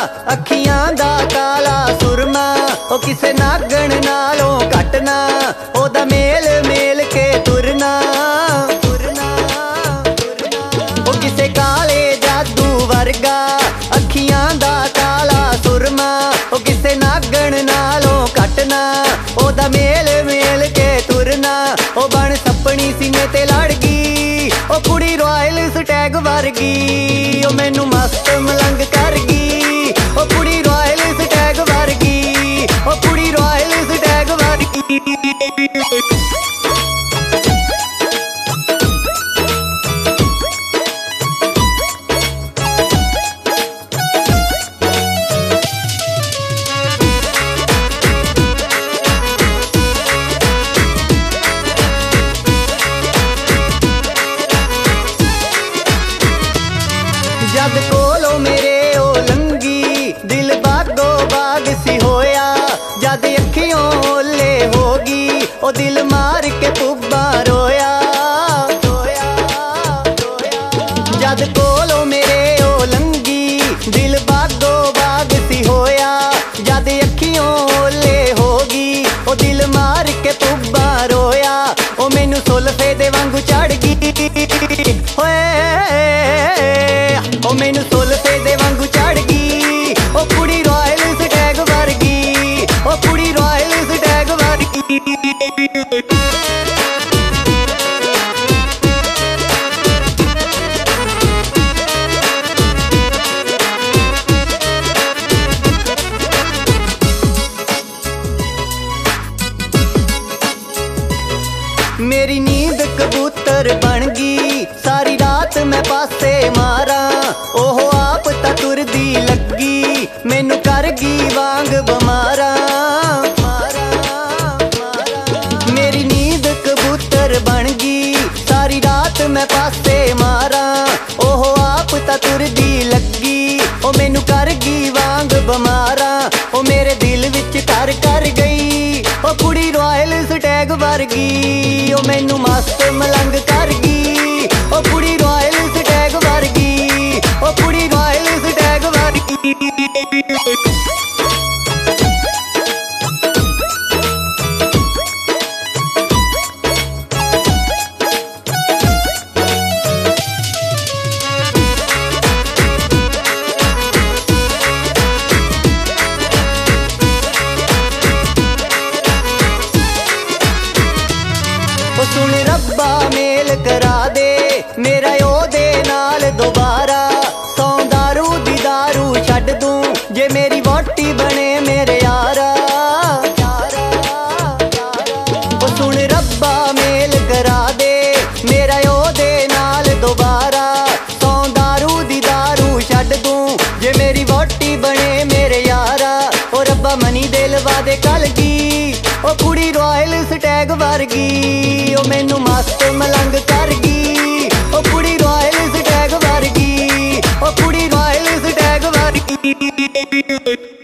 अखियां दा काला सुरमा, ओ किसे नागण नालों घटना, ओदा मेल मेल के तुरना तुरना तुरना। ओ किसे काले जादू वर्गा, अखियां दा काला सुरमा, ओ किसे नागण नालों घटना, ओदा मेल मेल के तुरना। ओ बन सपनी सीने ते लड़ गई, ओ कुड़ी रॉयल स्टैग वर्गी, ओ मैनू मस्त मलंग कर गई, ओ कुड़ी रॉयल स्टैग वर्गी, ओ कुड़ी रॉयल स्टैग वर्गी। जद कोलो मेरे ओ लंगी, दिल बागो बाग सी होया, जद अखियों ओले होगी, ओ दिल मार के पुब्बा रोया रोया रोया। जद कोलो मेरे ओ लंगी, दिल बागो बाग सी होया, जद अखियों ओले होगी, ओ दिल मार के पुब्बा रोया। ओ मैनू सुल्फे दे वांगू चढ़ गई होए, ओ मैनू सुल्फे दे वांगू चढ़ गई, ओ कुड़ी रॉयल स्टैग वर्गी, ओ कुड़ी रॉयल स्टैग वर्गी। मेरी नींद कबूतर बन गई, सारी रात मैं पासे मारा, ओहो आप ता तुरदी लगी, मैनू कर गई वांग बमारा मारा मारा। मेरी नींद कबूतर बन गई, सारी रात मैं पासे मारा, ओहो आप ता तुरदी लगी, ओ मैनू कर गई वांग बमारा। ओ मेरे दिल विच कर गई, ओ कुड़ी रॉयल स्टैग वर्गी, ओ मैनू मस्त मलंग कर गई, ओ कुड़ी रॉयल स्टैग वर्गी, ओ कुड़ी रॉयल स्टैग वर्गी। सुन रब्बा मेल करा दे मेरा ओदे नाल दोबारा, सौ दारू दी दारू छड्ड दूं जे मेरी वोटी बने मेरे यारा। ओ सुन रब्बा मेल करा दे मेरा ओदे नाल दोबारा, सौ दारू दी दारू छड्ड दूं जे मेरी वोटी बने मेरे यारा। ओ रब्बा मनी दिल वादे कल गी, ओ कुड़ी रॉयल स्टैग वर्गी, ओ मैनू मस्त मलंग कर गई, ओ कुड़ी रॉयल स्टैग वर्गी, ओ कुड़ी रॉयल स्टैग वर्गी।